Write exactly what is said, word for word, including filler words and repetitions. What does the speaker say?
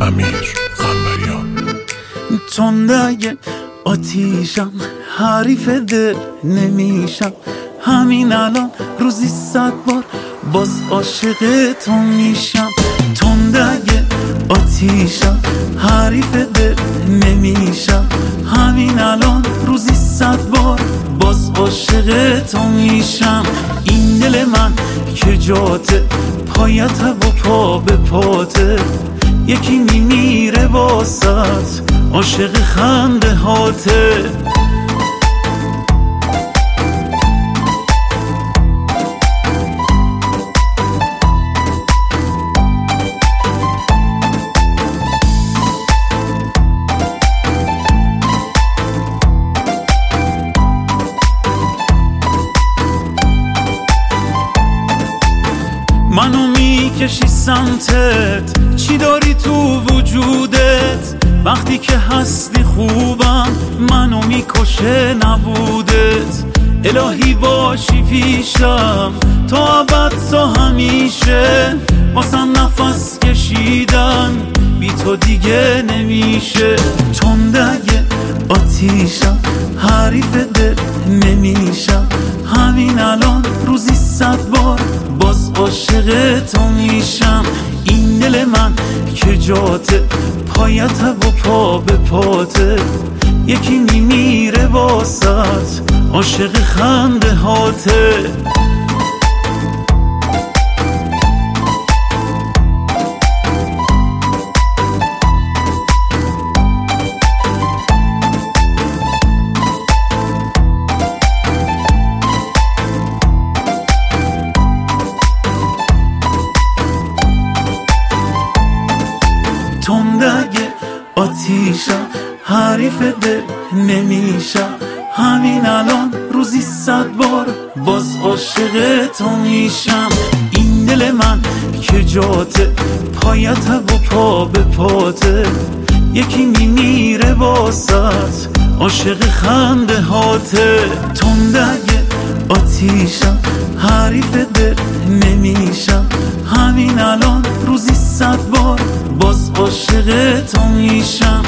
امیر قنبریان. تندگه آتیشم، حریف دل نمیشم، همین الان روزی صد بار باز عاشق تو میشم. تندگه آتیشم، حریف دل نمیشم، همین الان روزی صد بار باز عاشق تو میشم. این دل من که جاته، پایت و پا به پاته، یکی میمیره واسط عاشق خنده هاته. منو میکشی سمتت، چی داری تو وجودت؟ وقتی که هستی خوبم، منو میکشه نبودت. الهی باشی پیشم تا ابد تا همیشه، واسم نفس کشیدن بی تو دیگه نمیشه. تندگه آتیشم، حریف دل نمیشم، همین الان روزی صد بار باز عاشق تو میشم. این دل من که جاته، پایت و پا به پاته، یکی میمیره واسط عاشق خنده هاته. تندگه آتیشم، حریف دل نمیشم، همین الان روزی صد بار باز عاشق تو میشم. این دل من که جاته، پایت و پا به پاته، یکی میمیره واسط عاشق خنده هاته. تندگه آتیشم، حریف دل نمیشم، همین الان روزی صد بار باز عاشق تو میشم.